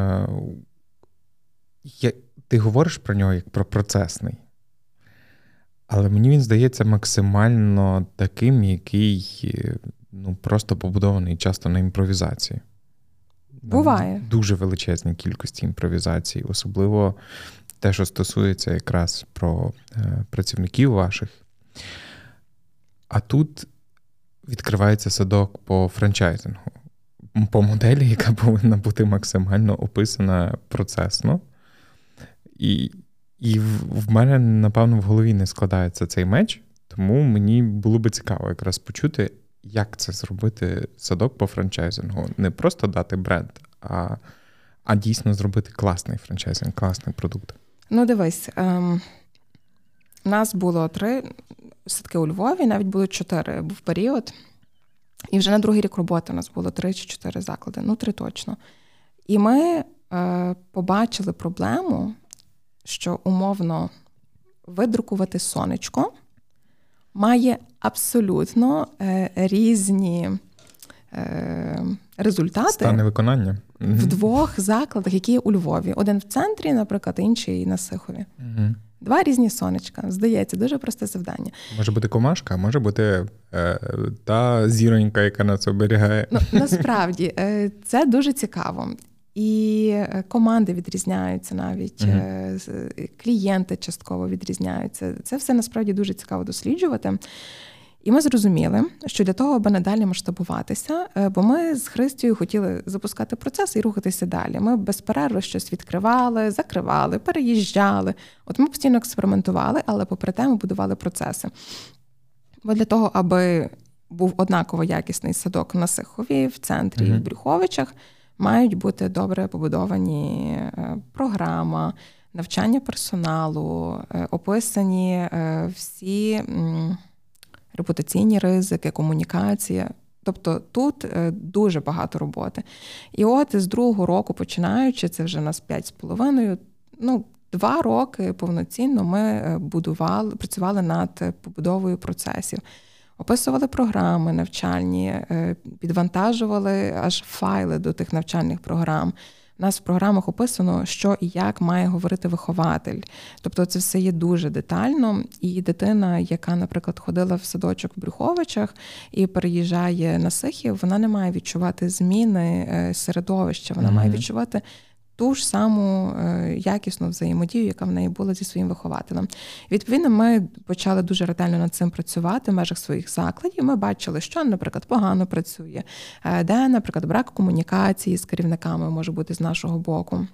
ти говориш про нього як про процесний, але мені він здається максимально таким, який просто побудований часто на імпровізації. Буває. Дуже величезні кількості імпровізацій, особливо те, що стосується якраз про працівників ваших. А тут відкривається садок по франчайзингу, по моделі, яка повинна бути максимально описана процесно. І в мене, напевно, в голові не складається цей меч, тому мені було би цікаво якраз почути, як це зробити садок по франчайзингу. Не просто дати бренд, а дійсно зробити класний франчайзинг, класний продукт. Ну, дивись, у нас було 3 садки у Львові, навіть було 4, був період. І вже на другий рік роботи у нас було 3 чи 4 заклади, 3 точно. І ми побачили проблему, що умовно видрукувати сонечко має абсолютно різні результати. Стани виконання. В 2 закладах, які є у Львові. Один в центрі, наприклад, інший на Сихові. 2 різні сонечка. Здається, дуже просте завдання. Може бути комашка, а може бути та зіронька, яка нас оберігає. Насправді, це дуже цікаво. І команди відрізняються навіть, клієнти частково відрізняються. Це все насправді дуже цікаво досліджувати. І ми зрозуміли, що для того, аби надалі масштабуватися, бо ми з Христією хотіли запускати процес і рухатися далі. Ми безперервно щось відкривали, закривали, переїжджали. От ми постійно експериментували, але попри те ми будували процеси. Бо для того, аби був однаково якісний садок на Сихові, в центрі і в Брюховичах, мають бути добре побудовані програма, навчання персоналу, описані всі репутаційні ризики, комунікація. Тобто тут дуже багато роботи. І от з другого року починаючи, це вже у нас 5,5, 2 роки повноцінно ми працювали над побудовою процесів. Описували програми навчальні, підвантажували аж файли до тих навчальних програм. У нас в програмах описано, що і як має говорити вихователь. Тобто це все є дуже детально. І дитина, яка, наприклад, ходила в садочок в Брюховичах і переїжджає на Сихів, вона не має відчувати зміни середовища. Вона має відчувати ту ж саму якісну взаємодію, яка в неї була зі своїм вихователем. Відповідно, ми почали дуже ретельно над цим працювати в межах своїх закладів. Ми бачили, що, наприклад, погано працює, де, наприклад, брак комунікації з керівниками може бути з нашого боку,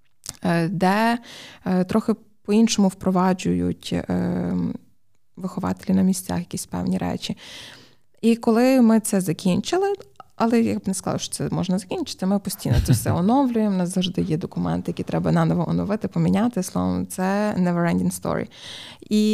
де трохи по-іншому впроваджують вихователі на місцях якісь певні речі. І коли ми це закінчили, але я б не сказала, що це можна закінчити. Ми постійно це все оновлюємо. У нас завжди є документи, які треба наново оновити, поміняти. Словом, це never-ending story. І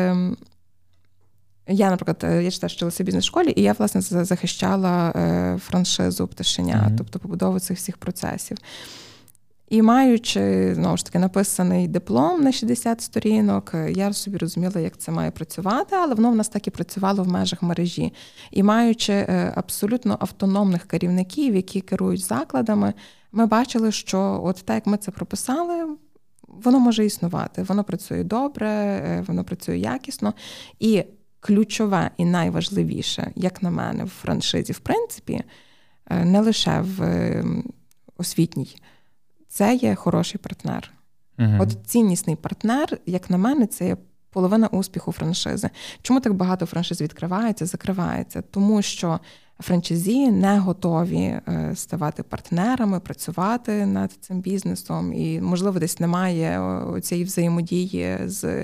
я, наприклад, я теж вчилася в бізнес-школі, і я, власне, захищала франшизу «Пташеня», тобто побудову цих всіх процесів. І маючи, знову ж таки, написаний диплом на 60 сторінок, я собі розуміла, як це має працювати, але воно в нас так і працювало в межах мережі. І маючи абсолютно автономних керівників, які керують закладами, ми бачили, що от так, як ми це прописали, воно може існувати. Воно працює добре, воно працює якісно. І ключове і найважливіше, як на мене, в франшизі, в принципі, не лише в освітній, це є хороший партнер. От ціннісний партнер, як на мене, це є половина успіху франшизи. Чому так багато франшиз відкривається, закривається? Тому що франчайзі не готові ставати партнерами, працювати над цим бізнесом. І, можливо, десь немає цієї взаємодії з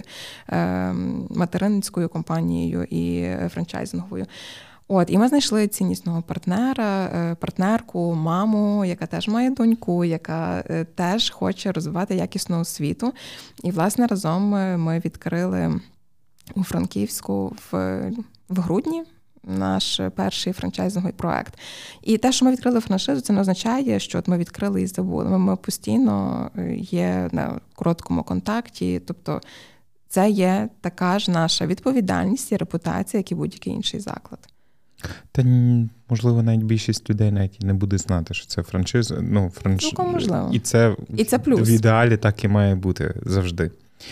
материнською компанією і франчайзинговою. І ми знайшли ціннісного партнера, партнерку, маму, яка теж має доньку, яка теж хоче розвивати якісну освіту. І, власне, разом ми відкрили у Франківську в грудні наш перший франчайзинговий проект. І те, що ми відкрили франшизу, це не означає, що от ми відкрили і забули. Ми постійно є на короткому контакті, тобто це є така ж наша відповідальність і репутація, як і будь-який інший заклад. Та, можливо, навіть більшість людей навіть і не буде знати, що це франшиза. Цілком можливо. І це плюс. В ідеалі так і має бути завжди.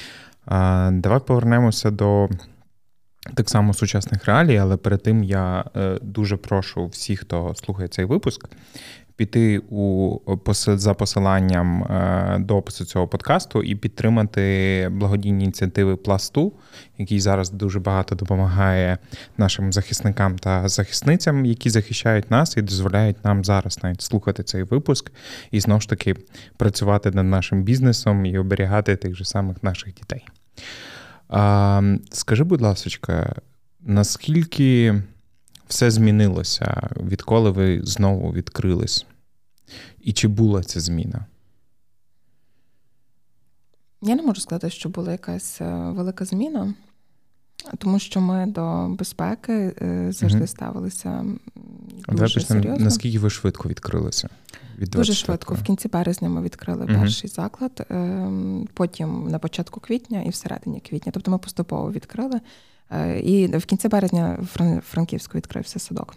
Давай повернемося до так само сучасних реалій, але перед тим я дуже прошу всіх, хто слухає цей випуск, піти за посиланням до опису цього подкасту і підтримати благодійні ініціативи Пласту, який зараз дуже багато допомагає нашим захисникам та захисницям, які захищають нас і дозволяють нам зараз навіть слухати цей випуск і знову ж таки працювати над нашим бізнесом і оберігати тих же самих наших дітей. Скажи, будь ласка, наскільки все змінилося, відколи ви знову відкрились? І чи була ця зміна? Я не можу сказати, що була якась велика зміна, тому що ми до безпеки завжди ставилися дуже серйозно. Наскільки ви швидко відкрилися? Дуже швидко. В кінці березня ми відкрили перший заклад, потім на початку квітня і всередині квітня. Тобто ми поступово відкрили. І в кінці березня в Франківську відкрився садок.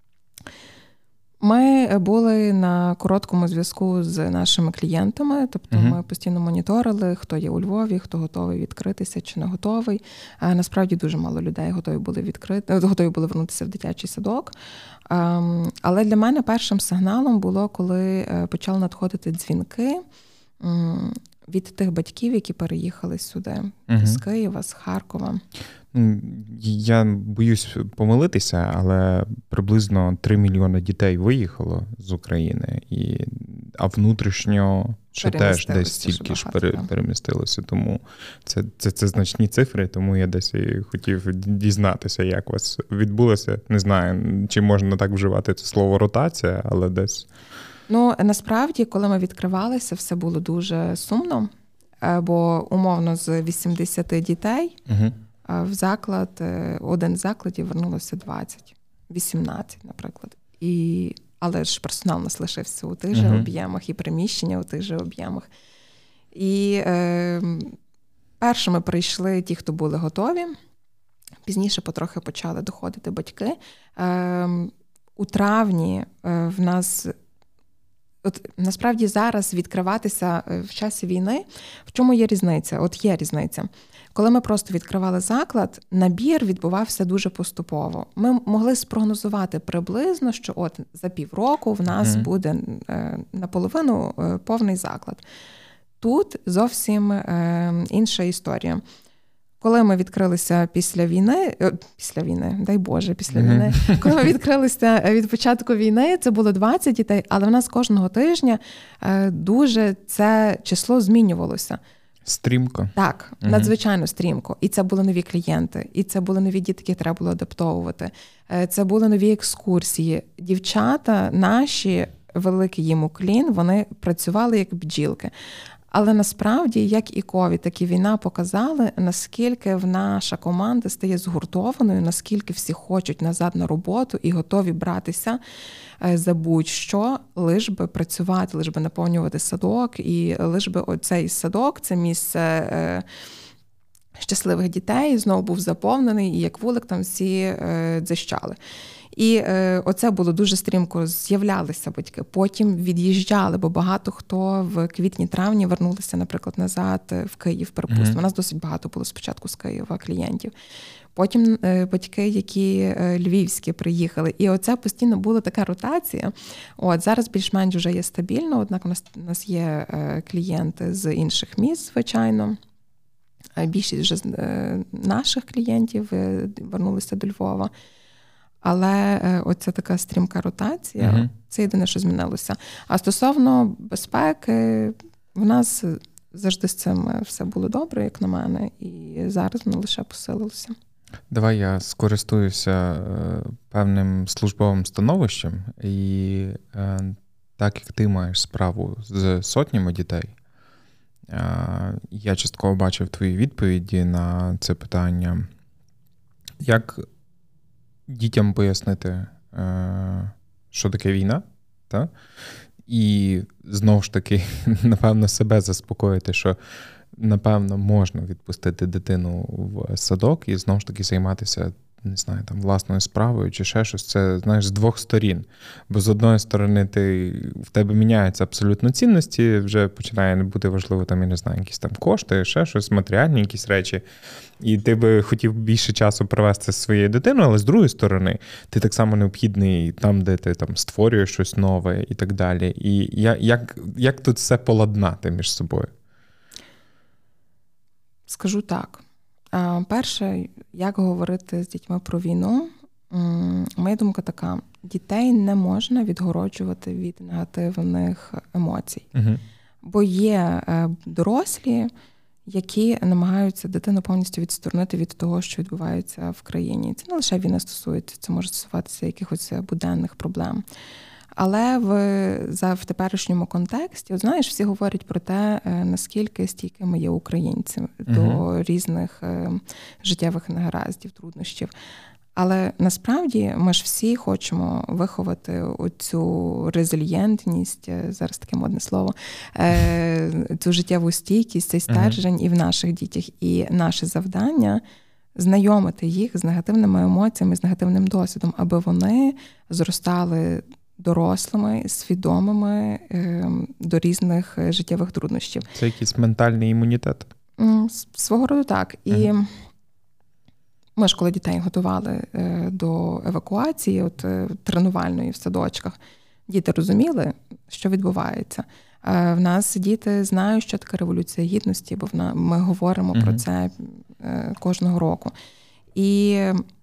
Ми були на короткому зв'язку з нашими клієнтами, тобто ми постійно моніторили, хто є у Львові, хто готовий відкритися чи не готовий. Насправді дуже мало людей готові були вернутися в дитячий садок. Але для мене першим сигналом було, коли почали надходити дзвінки від тих батьків, які переїхали сюди, з Києва, з Харкова. Я боюсь помилитися, але приблизно 3 мільйони дітей виїхало з України, а внутрішньо ще теж десь стільки ж перемістилося. Тому це значні цифри, тому я десь і хотів дізнатися, як у вас відбулося. Не знаю, чи можна так вживати це слово ротація, але десь... Насправді, коли ми відкривалися, все було дуже сумно, бо умовно з 80 дітей в заклад, один з закладів вернулося 20, 18, наприклад. Але ж персонал у нас лишився у тих же об'ємах, і приміщення у тих же об'ємах. І першими прийшли ті, хто були готові. Пізніше потрохи почали доходити батьки. У травні в нас... насправді зараз відкриватися в часі війни, в чому є різниця? Є різниця. Коли ми просто відкривали заклад, набір відбувався дуже поступово. Ми могли спрогнозувати приблизно, що за півроку в нас буде наполовину повний заклад. Тут зовсім інша історія. Коли ми відкрилися після війни, коли ми відкрилися від початку війни, це було 20 дітей, але в нас кожного тижня дуже це число змінювалося. Стрімко. Так, надзвичайно стрімко. І це були нові клієнти, і це були нові діти, які треба було адаптовувати. Це були нові екскурсії. Дівчата наші, великий їм уклін, вони працювали як бджілки. Але насправді, як і ковід, так і війна показали, наскільки наша команда стає згуртованою, наскільки всі хочуть назад на роботу і готові братися за будь-що, лиш би працювати, лиш би наповнювати садок, і лиш би оцей садок, це місце щасливих дітей, знову був заповнений, і як вулик там всі дзищали. І оце було дуже стрімко, з'являлися батьки, потім від'їжджали, бо багато хто в квітні-травні вернулися, наприклад, назад в Київ, припустимо. У нас досить багато було спочатку з Києва клієнтів. Потім батьки, які львівські приїхали. І оця постійно була така ротація. От зараз більш-менш вже є стабільно, однак у нас є клієнти з інших міст, звичайно. Більшість вже наших клієнтів вернулися до Львова. Але оця така стрімка ротація, це єдине, що змінилося. А стосовно безпеки, в нас завжди з цим все було добре, як на мене, і зараз воно лише посилилося. Давай я скористуюся певним службовим становищем, і так як ти маєш справу з сотнями дітей, я частково бачив твої відповіді на це питання. Як дітям пояснити, що таке війна, та? І знову ж таки, напевно, себе заспокоїти, що, напевно, можна відпустити дитину в садок і знову ж таки займатися, не знаю, там, власною справою чи ще щось. Це, знаєш, з двох сторін. Бо з одної сторони в тебе міняються абсолютно цінності, вже починає не бути важливо, там, я не знаю, якісь там кошти, ще щось, матеріальні якісь речі. І ти би хотів більше часу провести з своєю дитиною, але з другої сторони, ти так само необхідний там, де ти там створюєш щось нове і так далі. І як тут все поладнати між собою? Скажу так. Перше, як говорити з дітьми про війну, моя думка така. Дітей не можна відгороджувати від негативних емоцій. Бо є дорослі, які намагаються дитину повністю відсторонити від того, що відбувається в країні. Це не лише війна стосується, це може стосуватися якихось буденних проблем. Але в теперішньому контексті, от знаєш, всі говорять про те, наскільки стійкими є українці до різних життєвих негараздів, труднощів. Але насправді ми ж всі хочемо виховати оцю резильєнтність, зараз таке модне слово, цю життєву стійкість, цей стержень і в наших дітях. І наше завдання – знайомити їх з негативними емоціями, з негативним досвідом, аби вони зростали дорослими, свідомими до різних життєвих труднощів. Це якийсь ментальний імунітет? Свого роду так. І ми ж, коли дітей готували до евакуації, от тренувальної в садочках, діти розуміли, що відбувається. В нас діти знають, що таке Революція Гідності, бо ми говоримо про це кожного року. І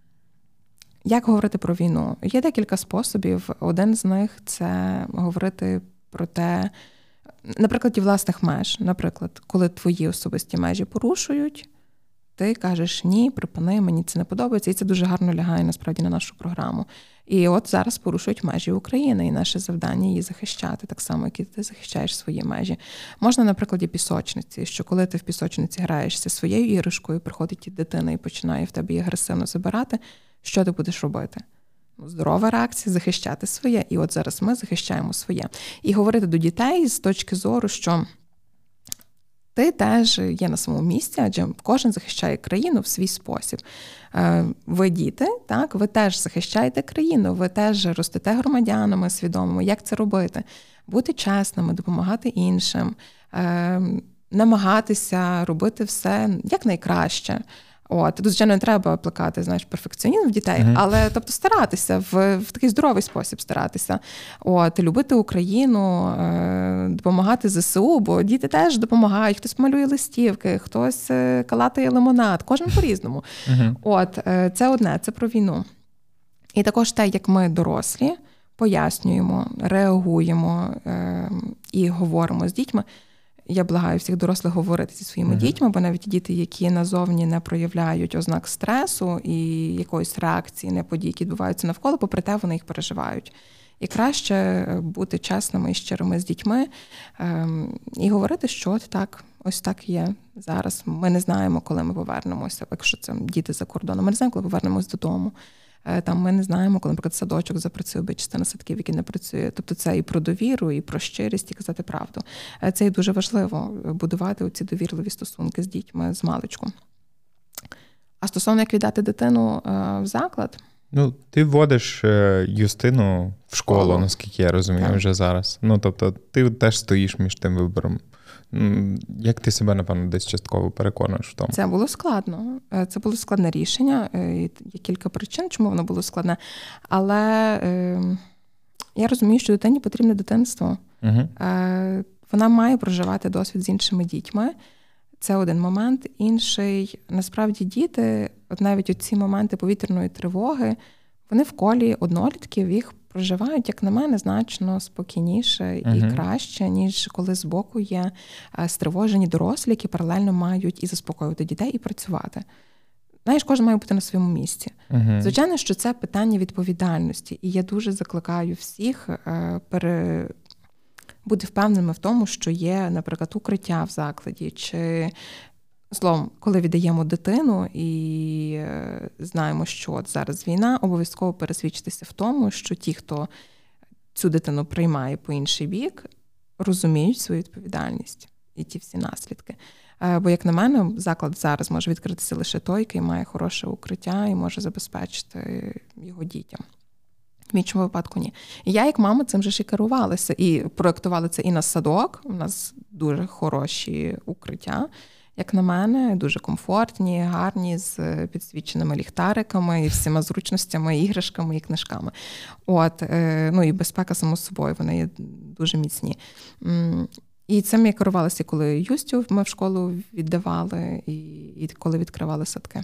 як говорити про війну? Є декілька способів. Один з них – це говорити про те, на прикладі власних меж. Наприклад, коли твої особисті межі порушують, ти кажеш, ні, припини, мені це не подобається. І це дуже гарно лягає, насправді, на нашу програму. І от зараз порушують межі України, і наше завдання її захищати, так само, як і ти захищаєш свої межі. Можна на прикладі пісочниці, що коли ти в пісочниці граєшся своєю іграшкою, приходить дитина і починає в тебе її агресивно забирати, що ти будеш робити? Здорова реакція – захищати своє. І от зараз ми захищаємо своє. І говорити до дітей з точки зору, що ти теж є на своєму місці, адже кожен захищає країну в свій спосіб. Ви діти, так, ви теж захищаєте країну, ви теж ростете громадянами свідомими. Як це робити? Бути чесними, допомагати іншим, намагатися робити все якнайкраще. Тут, звичайно, не треба плекати, знаєш, перфекціонізм в дітей, але, тобто, старатися, в такий здоровий спосіб старатися. Любити Україну, допомагати ЗСУ, бо діти теж допомагають. Хтось малює листівки, хтось калатає лимонад, кожен по-різному. Це одне, це про війну. І також те, як ми дорослі пояснюємо, реагуємо і говоримо з дітьми. Я благаю всіх дорослих говорити зі своїми дітьми, бо навіть діти, які назовні не проявляють ознак стресу і якоїсь реакції на події, які відбуваються навколо, попри те, вони їх переживають. І краще бути чесними і щирими з дітьми і говорити, що от так, ось так є зараз. Ми не знаємо, коли ми повернемося, якщо це діти за кордоном. Ми не знаємо, коли повернемось додому. Там ми не знаємо, коли, наприклад, садочок запрацює, бо частина садків, які не працює. Тобто це і про довіру, і про щирість, і казати правду. Це і дуже важливо – будувати оці довірливі стосунки з дітьми з маличку. А стосовно, як віддати дитину в заклад? Ну, ти вводиш Юстину в школу, наскільки я розумію, так. Вже зараз. Ну, тобто, ти теж стоїш між тим вибором. Як ти себе, напевно, десь частково переконуєш в тому? Це було складно. Це було складне рішення. Є кілька причин, чому воно було складне. Але я розумію, що дитині потрібне дитинство. Угу. Вона має проживати досвід з іншими дітьми. Це один момент. Інший, насправді, діти, от навіть у ці моменти повітряної тривоги, вони в колі однолітків, їх проживають, як на мене, значно спокійніше і краще, ніж коли збоку є стривожені дорослі, які паралельно мають і заспокоювати дітей, і працювати. Знаєш, кожен має бути на своєму місці. Звичайно, що це питання відповідальності. І я дуже закликаю всіх бути впевненими в тому, що є, наприклад, укриття в закладі, чи, словом, коли віддаємо дитину і знаємо, що от зараз війна, обов'язково пересвідчитися в тому, що ті, хто цю дитину приймає по інший бік, розуміють свою відповідальність і ті всі наслідки. Бо, як на мене, заклад зараз може відкритися лише той, який має хороше укриття і може забезпечити його дітям. В іншому випадку ні. І я, як мама, цим же ж і керувалася. І проєктували це і на садок. У нас дуже хороші укриття, як на мене, дуже комфортні, гарні, з підсвіченими ліхтариками і всіма зручностями, іграшками і книжками. Ну і безпека, само собою, вони є дуже міцні. І цим я керувалася, коли Юстю ми в школу віддавали, і коли відкривали садки.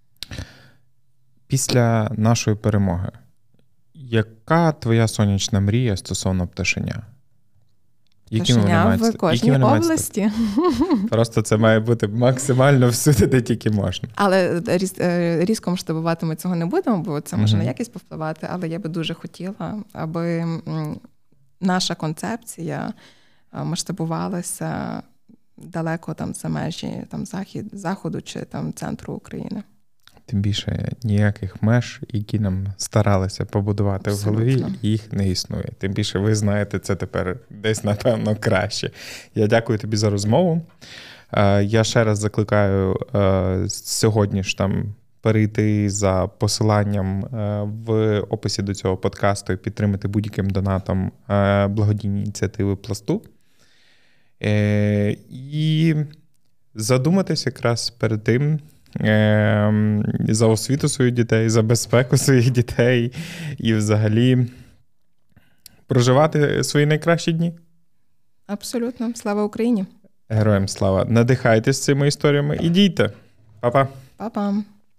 Після нашої перемоги, яка твоя сонячна мрія стосовно пташеня? Пташеня в кожній області. Просто це має бути максимально всюди, де тільки можна. Але різко масштабувати ми цього не будемо, бо це може на якість повпливати, але я би дуже хотіла, аби наша концепція масштабувалася далеко там за межі там, заходу чи там центру України. Тим більше ніяких меж, які нам старалися побудувати в голові, їх не існує. Тим більше ви знаєте це тепер десь, напевно, краще. Я дякую тобі за розмову. Я ще раз закликаю сьогодні ж там перейти за посиланням в описі до цього подкасту і підтримати будь-яким донатом благодійні ініціативи Пласту. І задуматися якраз перед тим, за освіту своїх дітей, за безпеку своїх дітей і взагалі проживати свої найкращі дні. Абсолютно. Слава Україні! Героям слава! Надихайтесь цими історіями і дійте! Па-па! Па-па!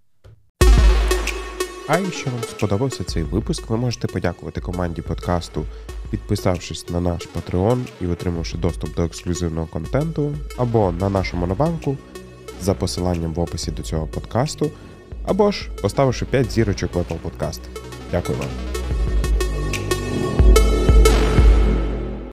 А якщо вам сподобався цей випуск, ви можете подякувати команді подкасту, підписавшись на наш Patreon і отримавши доступ до ексклюзивного контенту, або на нашу монобанку за посиланням в описі до цього подкасту, або ж поставивши 5 зірочок в Apple Podcast. Дякую вам.